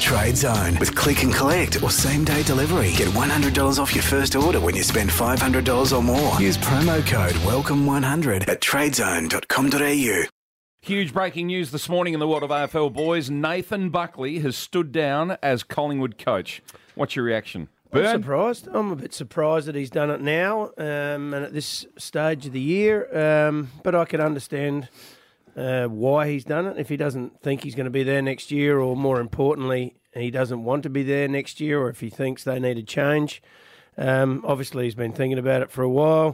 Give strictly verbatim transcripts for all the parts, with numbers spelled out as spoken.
Trade Zone with Click and Collect or same day delivery. Get one hundred dollars off your first order when you spend five hundred dollars or more. Use promo code welcome one hundred at tradezone dot com dot a u. Huge breaking news this morning in the world of A F L boys. Nathan Buckley has stood down as Collingwood coach. What's your reaction? I'm Burn? surprised. I'm a bit surprised that he's done it now um, and at this stage of the year. Um, but I can understand uh, why he's done it. If he doesn't think he's going to be there next year, or more importantly, he doesn't want to be there next year, or if he thinks they need a change. Um, obviously, he's been thinking about it for a while.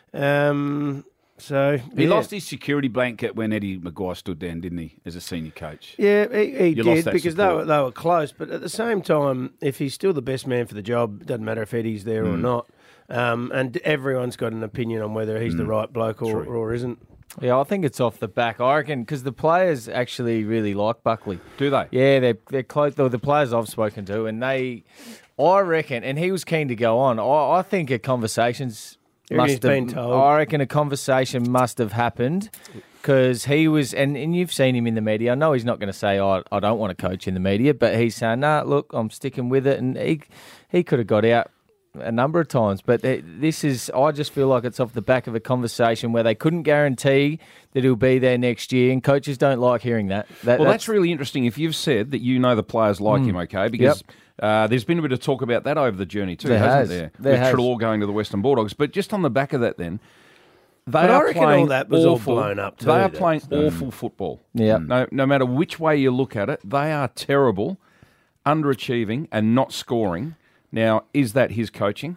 Um, so He yeah. lost his security blanket when Eddie Maguire stood down, didn't he, as a senior coach? Yeah, he, he You lost did that because they support. were, they were close. But at the same time, if he's still the best man for the job, it doesn't matter if Eddie's there Mm. or not. Um, and everyone's got an opinion on whether he's the Mm. right bloke or, or isn't. Yeah, I think it's off the back. I reckon because the players actually really like Buckley. Do they? Yeah, they're they're close. The players I've spoken to, and they, I reckon, and he was keen to go on. I, I think a conversations He's must have. been told. I reckon a conversation must have happened because he was, and, and you've seen him in the media. I know he's not going to say, "I I don't want to coach in the media," but he's saying, "Nah, look, I'm sticking with it," and he he could have got out a number of times, but this is, I just feel like it's off the back of a conversation where they couldn't guarantee that he'll be there next year, and coaches don't like hearing that. that Well, that's, that's really interesting if you've said that you know the players like Mm. him, okay? Because Yep. uh, there's been a bit of talk about that over the journey too, There hasn't has. there? There With has. Treloar going to the Western Bulldogs. But just on the back of that then, they But I are reckon all playing that was all awful, blown up too, They are that playing stuff. awful football. Yeah. No, no matter which way you look at it, they are terrible, underachieving and not scoring. Now, is that his coaching?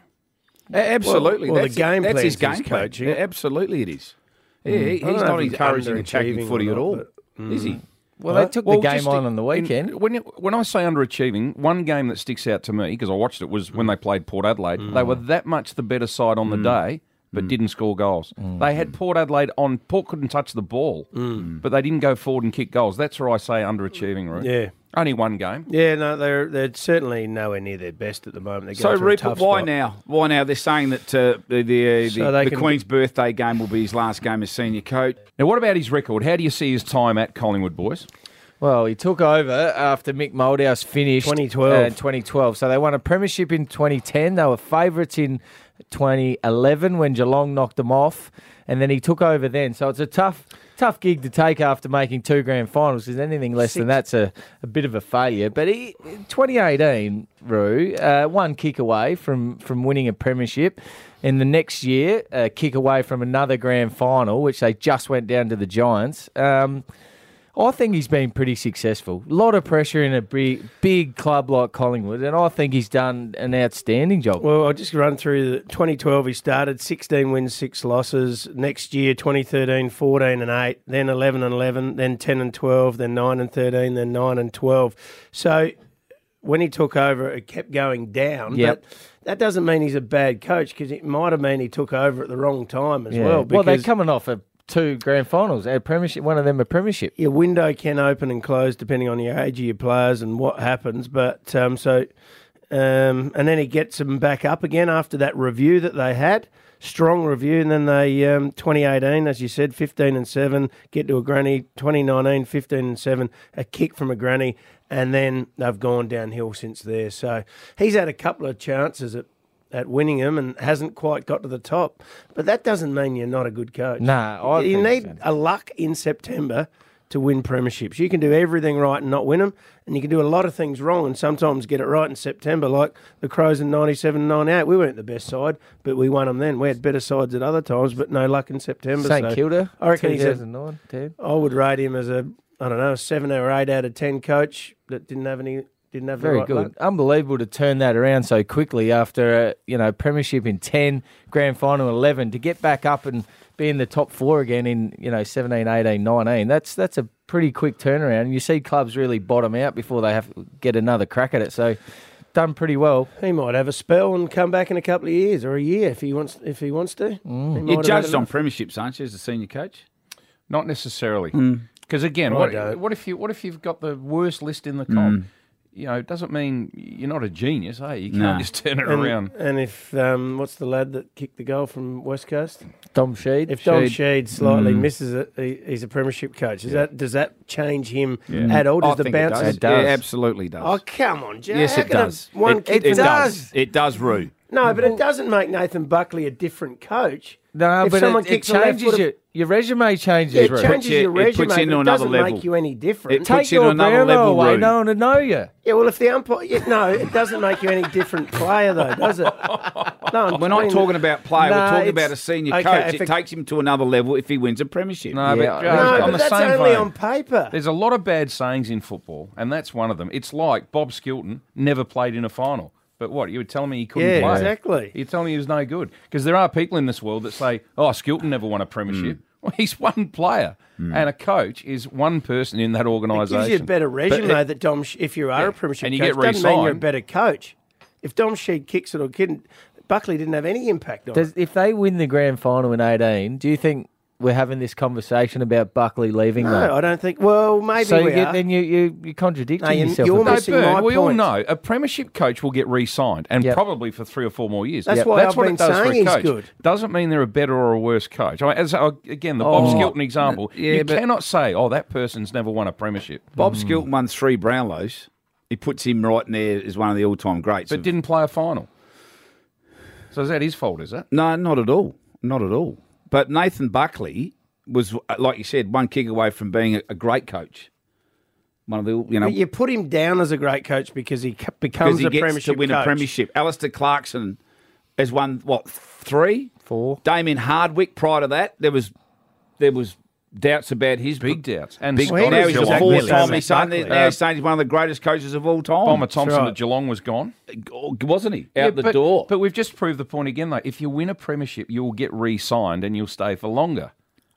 A- Absolutely. Well, well, that's the game that's his plan's game his plan. coaching. Yeah, absolutely it is. Yeah, Mm. he- I he's don't know not if he's encouraging attacking underachieving footy or at not, all, but- is he? Well, they took Well, the game just on on the in- weekend. when, you, when I say underachieving, one game that sticks out to me, because I watched it, was when they played Port Adelaide. They were that much the better side on the day, but didn't score goals. They had Port Adelaide on. Port couldn't touch the ball, but they didn't go forward and kick goals. That's where I say underachieving, Ruth. Yeah. Only one game. Yeah, no, they're they're certainly nowhere near their best at the moment. They're So, going through a Rupert, tough why spot. now? Why now? They're saying that uh, the the, So the, they the can- Queen's birthday game will be his last game as senior coach. Now, what about his record? How do you see his time at Collingwood, boys? Well, he took over after Mick Moldhouse finished twenty twelve. Uh, twenty twelve. So they won a premiership in twenty ten. They were favourites in twenty eleven when Geelong knocked them off, and then he took over then. So it's a tough, tough gig to take after making two grand finals. Because anything less than that's a, a bit of a failure. But he, twenty eighteen, Roo, uh, one kick away from from winning a premiership. And the next year, a kick away from another grand final, which they just went down to the Giants. Um, I think he's been pretty successful. A lot of pressure in a big, big club like Collingwood, and I think he's done an outstanding job. Well, I'll just run through the twenty twelve. He started sixteen wins, six losses. Next year, twenty thirteen, fourteen and eight, then eleven and eleven, then ten and twelve, then nine and thirteen, then nine and twelve. So when he took over, it kept going down. Yep. But that doesn't mean he's a bad coach, because it might have mean he took over at the wrong time as Yeah. well. Well, they're because coming off a two grand finals, a premiership. One of them a premiership. your window can open and close depending on the age of your players and what happens. But um, so, um, and then he gets them back up again after that review that they had, strong review. And then they, um, twenty eighteen, as you said, fifteen and seven, get to a granny. twenty nineteen, fifteen and seven, a kick from a granny. And then they've gone downhill since there. So he's had a couple of chances at at winning them and hasn't quite got to the top. But that doesn't mean you're not a good coach. Nah, I you think need so. a luck in September to win premierships. You can do everything right and not win them, and you can do a lot of things wrong and sometimes get it right in September, like the Crows in ninety-seven, ninety-eight. We weren't the best side, but we won them then. We had better sides at other times, but no luck in September. St so Kilda, I reckon he's two a, thousand nine, ten. I would rate him as a, I don't know, a seven or eight out of ten coach that didn't have any, didn't have the Very right good. luck. Unbelievable to turn that around so quickly after a, you know, premiership in ten, grand final eleven, to get back up and be in the top four again in, you know, seventeen, eighteen, nineteen. That's that's a pretty quick turnaround. You see clubs really bottom out before they have to get another crack at it. So done pretty well. He might have a spell and come back in a couple of years or a year if he wants if he wants to. Mm. He might You're have judged had on enough. premierships, aren't you, as a senior coach? Not necessarily. Because again, I what, don't. what if you what if you've got the worst list in the comp? you know, it doesn't mean you're not a genius, hey? You can't No. just turn it And, around. and if um, what's the lad that kicked the goal from West Coast? Dom Sheed. If Dom Sheed. Sheed slightly Mm. misses it, he, he's a premiership coach. Is that does that change him at all? Does I the think it bounce? does. It does. Yeah, absolutely does. Oh come on, Jack. yes, How it can a- does. One it, kid it, it from- does. It does, Roo. No, but it doesn't make Nathan Buckley a different coach. No, if but someone it, it kicks a left changes foot- your, your resume changes. Yeah, it Roo. changes you- your it resume, puts you but into it another doesn't level. make you any different. It Take puts you your to another Brownlow level, away. Roo. No one to know you. Yeah, well, if the umpire, yeah, no, it doesn't make you any different player, though, does it? No, We're not talking about player. Nah, we're talking it's- about a senior okay, coach. if It, it- takes him to another level if he wins a premiership. No, Yeah, but, no, uh, No, on but the that's same only vein, on paper. there's a lot of bad sayings in football, and that's one of them. It's like Bob Skilton never played in a final. But what, you were telling me he couldn't Yeah, play? exactly. You're telling me he was no good. Because there are people in this world that say, oh, Skilton never won a premiership. Well, he's one player, and a coach is one person in that It organisation. gives you a better resume But it- that Dom, Sh- if you are Yeah, a premiership and you coach, get doesn't mean you're a re-signed. better coach. If Dom Sheed kicks it or didn't, Buckley didn't have any impact on Does, it. if they win the grand final in eighteen, do you think we're having this conversation about Buckley leaving? No, though? I don't think. Well, maybe so we you, are. then you you you contradicting No, you- yourself. you're a bit. No, missing Bert, my we all point. know a premiership coach will get re-signed, and Yep. probably for three or four more years. That's Yep. why That's I've what been it does for saying a he's coach. good. Doesn't mean they're a better or a worse coach. I mean, as uh, again, the Bob Oh. Skilton example, yeah, you but- cannot say, "Oh, that person's never won a premiership," Bob Skilton won three Brownlows. He puts him right in there as one of the all-time greats. but of- didn't play a final. So is that his fault? Is it? No, not at all. Not at all. But Nathan Buckley was, like you said, one kick away from being a, a great coach. One of the, you know, But you put him down as a great coach because he c- because becomes he a gets premiership to win coach. a premiership. Alistair Clarkson has won what three, Four. Damien Hardwick. Prior to that, there was there was doubts about his Big doubts. And Big, Well, he now was he's a exactly four the time. same He's as saying, Buckley. now he's saying he's one of the greatest coaches of all time. Bomber Thompson right. at Geelong was gone. Wasn't he? Out Yeah, the but, door. But we've just proved the point again, though. If you win a premiership, you will get re-signed and you'll stay for longer.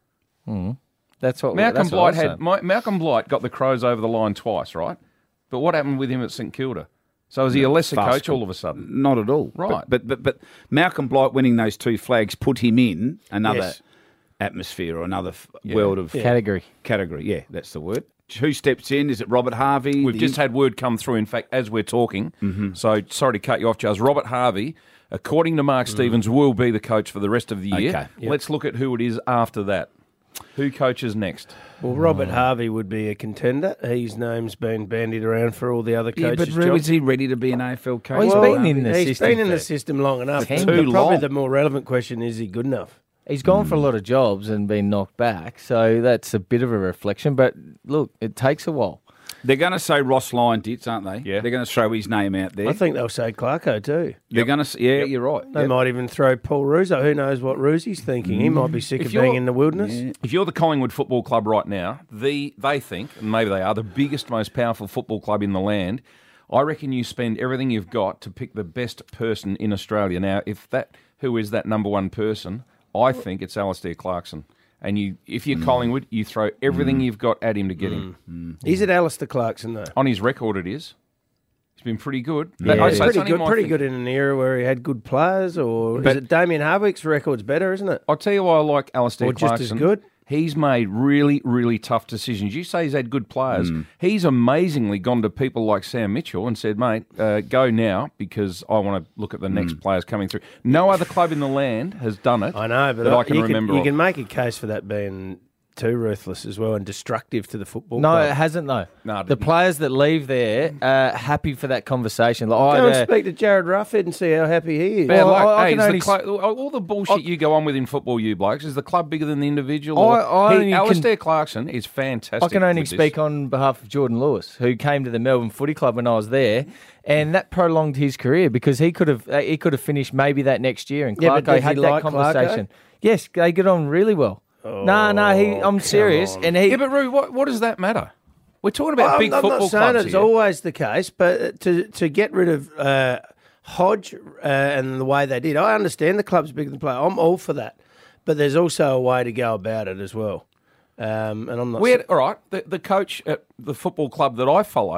That's what Malcolm that's what Blight I'm had saying. Ma- Malcolm Blight got the Crows over the line twice, right? But what happened with him at St Kilda? So is he a lesser Fast coach co- all of a sudden? Not at all. Right. But, but but but Malcolm Blight winning those two flags put him in another Yes. atmosphere or another f- world of Category. category. Yeah, that's the word. Who steps in? Is it Robert Harvey? We've The- just had word come through, in fact, as we're talking. Mm-hmm. So sorry to cut you off, Charles. Robert Harvey, according to Mark Stevens, will be the coach for the rest of the year. Okay. Yep. Let's look at who it is after that. Who coaches next? Well, Mm. Robert Harvey would be a contender. His name's been bandied around for all the other Yeah, coaches' but jobs. is he ready to be an A F L coach? Well, he's Well, been in the he's system been in the for- system long enough. Too But probably long. the more relevant question is: he good enough? He's gone for a lot of jobs and been knocked back, so that's a bit of a reflection. But look, it takes a while. They're going to say Ross Lyon dits, aren't they? Yeah. They're going to throw his name out there. I think they'll say Clarko too. They're going to. Yeah, you're right. They Yep. might even throw Paul Russo. Who knows what Ruzi's thinking? He might be sick If of being you're- in the wilderness. If you're the Collingwood Football Club right now, the they think, and maybe they are, the biggest, most powerful football club in the land, I reckon you spend everything you've got to pick the best person in Australia. Now, if that who is that number one person, I think it's Alistair Clarkson. And you, if you're Collingwood, you throw everything you've got at him to get him. Is it Alistair Clarkson though? On his record, it is. He's been pretty good. Yeah, I'd He's say it's pretty only good. my Pretty thing. good in an era where he had good players. Or But- is it Damien Hardwick's record's better? Isn't it? I'll tell you why I like Alistair Or just as Clarkson. good? He's made really, really tough decisions. You say he's had good players. Hmm. He's amazingly gone to people like Sam Mitchell and said, mate, uh, go now because I want to look at the Hmm. next players coming through. No other club in the land has done it. I know, but that I, I can you remember. Can, you of. can make a case for that being too ruthless as well and destructive to the football No, club. it hasn't though. No, it the didn't. players that leave there are happy for that conversation. Like, I Go had and a- speak to Jared Ruffhead and see how happy he is. Bad Well, luck. I- I Hey, can is the only cl- all the bullshit you go on with in football, you blokes, is the club bigger than the individual? I- Or- I he, only can- Alistair Clarkson is fantastic. I can only with this. speak on behalf of Jordan Lewis, who came to the Melbourne Footy Club when I was there, and that prolonged his career because he could have uh, he could have finished maybe that next year. And Yeah, but Clarko does had he that like conversation. Yes, they get on really well. no, no, he. I'm serious, on. and he. Yeah, but Roo, what, what does that matter? We're talking about I'm, big I'm football not saying clubs it's here. always the case, but to to get rid of uh, Hodge uh, and the way they did, I understand the club's bigger than the player. I'm all for that, but there's also a way to go about it as well. Um, and I'm not. We had, all right, the, the coach at the football club that I follow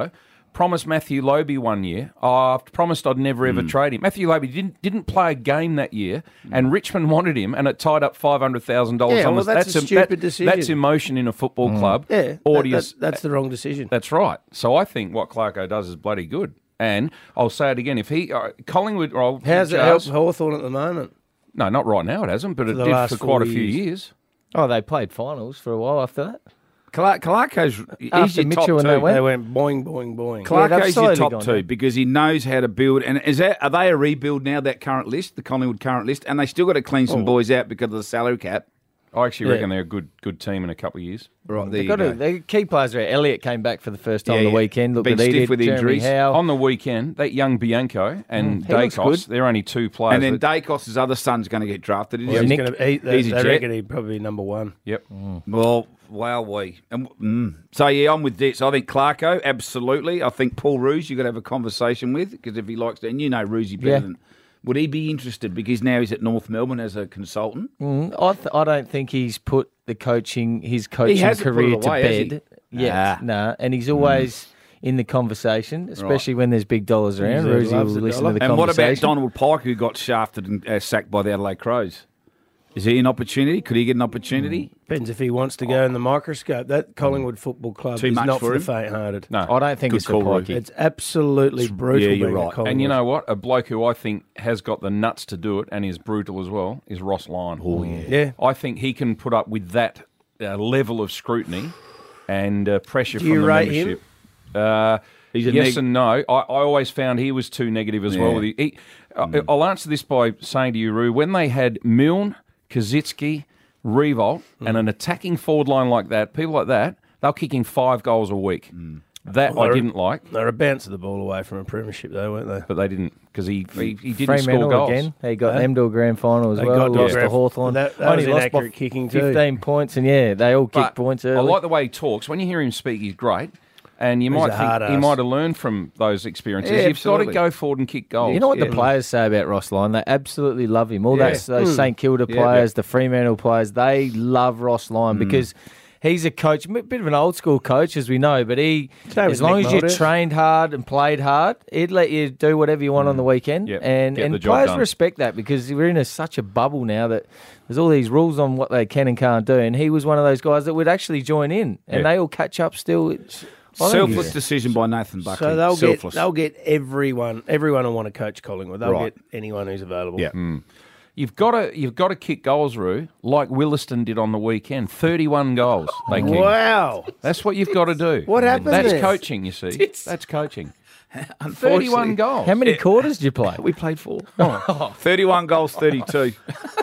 promised Matthew Lobey one year. I promised I'd never ever trade him. Matthew Lobey didn't didn't play a game that year, and Richmond wanted him, and it tied up five hundred thousand dollars Yeah, on well, the that's a em- stupid that- decision. That's emotion in a football club. Yeah, Or that- do you that- s- that's the wrong decision. That's right. So I think what Clarko does is bloody good. And I'll say it again: if he uh, Collingwood, or How's it help Jars- Hawthorn at the moment? No, not right now. It hasn't, but it the did last for quite a four few years. years. Oh, they played finals for a while after that. Clark, Clarko's he's After your Mitchell top and two. they went- They went boing, boing, boing. Clarko's they've your slowly top gone two down. because he knows how to build. And is that are they a rebuild now? That current list, the Collingwood current list, and they still got to clean some boys out because of the salary cap. I actually Yeah. reckon they're a good good team in a couple of years. Right there, They've you got go. to, they key players there. Elliott came back for the first time Yeah, on the yeah. weekend. Look Been at he stiff did. with Jeremy injuries. Howe. On the weekend, that young Bianco and Mm, he looks Dacos, good. they're only two players. and then that- Dacos' other son's going to get drafted. Isn't Well, he? he's Nick- gonna, he, they, he's a they jet. reckon he'd probably be number one. Yep. Well, wow, we. And, mm. So, yeah, I'm with this. I think Clarko, absolutely. I think Paul Roos, you've got to have a conversation with because if he likes to, and you know Roosy better Yeah. than. Would he be interested because now he's at North Melbourne as a consultant? Mm, I, th- I don't think he's put the coaching his coaching hasn't put career it away, has to he? bed. Yeah, Nah. nah. And he's always in the conversation, especially when there's big dollars around. He Rosie will loves the listen dollar. to the And what about conversation. Donald Pike, who got shafted and uh, sacked by the Adelaide Crows? Is he an opportunity? Could he get an opportunity? Depends if he wants to go in the microscope. That Collingwood Football Club Too is much not for for the him? faint-hearted. No. I don't think Good it's call, for Rosie. Pikey. It's absolutely brutal. yeah, you're being at right. Collingwood. And you know what? A bloke who I think has got the nuts to do it and is brutal as well is Ross Lyon. Oh, yeah. Yeah. I think he can put up with that uh, level of scrutiny and uh, pressure Do from you the rate membership. Uh, He's a yes neg- and no. I, I always found he was too negative as well. Yeah. With he, he, I- I'll answer this by saying to you, Roo, when they had Milne, Kaczynski, Revolt, and an attacking forward line like that, people like that, they're kicking five goals a week. That Well, I they're- didn't like, They were a bounce of the ball away from a premiership, though, weren't they? but they didn't because he, he he didn't Fremantle score goals. again. He got Huh? them to a grand final as They well. got to a Lost to grand- Hawthorn. That- that Only was lost by inaccurate kicking too. fifteen points, and yeah, they all kicked But points I early. like the way he talks. When you hear him speak, he's great. And you He's might a think hard he ass. might have learned from those experiences. Yeah, You've got absolutely. to go forward and kick goals. You know what Yeah. the players say about Ross Lyon? They absolutely love him. All Yeah. those, those Mm. St Kilda Yeah, players, the Fremantle players, they love Ross Lyon because he's a coach, a bit of an old school coach, as we know, but he, Same as with long Nick as you Mulder. trained hard and played hard, he'd let you do whatever you want on the weekend. Yep, And, get the and job players done. respect that because we're in a, such a bubble now that there's all these rules on what they can and can't do. And he was one of those guys that would actually join in, and Yeah. they all catch up still. It's, I think Selfless he's- decision by Nathan Buckley. So they'll Selfless. get they'll get everyone everyone will want to coach Collingwood. They'll Right. get anyone who's available. Yeah. You've got to you've got to kick goals, Roo, like Williston did on the weekend. Thirty-one goals they kicked. Wow. That's what you've got to do. What happened That's there? coaching. You see, that's coaching. Unfortunately, Thirty-one goals. How many quarters did you play? We played four. thirty-one goals, thirty-two.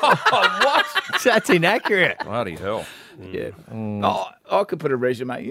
That's inaccurate. Bloody hell! Yeah. Oh, I could put a resume in.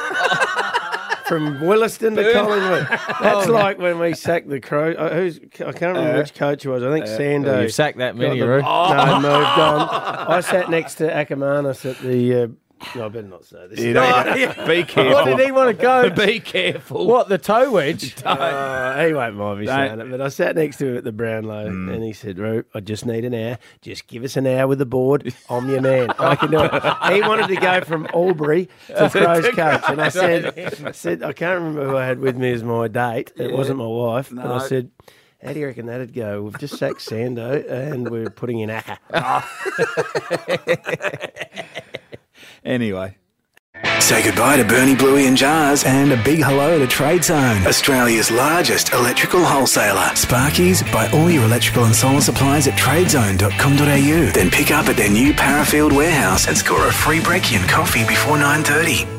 From Williston to Collingwood. That's like when we sacked the Crow. Uh, who's I can't remember which coach it was. I think Sando. You've sacked that many, got the- Roo. No, moved on. I sat next to Akamanis at the. Uh, no, I better not say this. Be careful. What did he want to go? Be careful. What, the toe wedge? Uh, he won't mind me Don't. saying it, but I sat next to him at the Brownlow and he said, Roop, I just need an hour. Just give us an hour with the board. I'm your man. I can do it. He wanted to go from Albury to Crows coach. And I said, I said, I can't remember who I had with me as my date. It wasn't my wife. But I No. said, how do you reckon that'd go? We've just sacked Sando and we're putting in Akka. Anyway. Say goodbye to Bernie Bluey and Jars and a big hello to Trade Zone, Australia's largest electrical wholesaler. Sparkies, buy all your electrical and solar supplies at trade zone dot com dot a u. Then pick up at their new Parafield warehouse and score a free brekkie and coffee before nine thirty.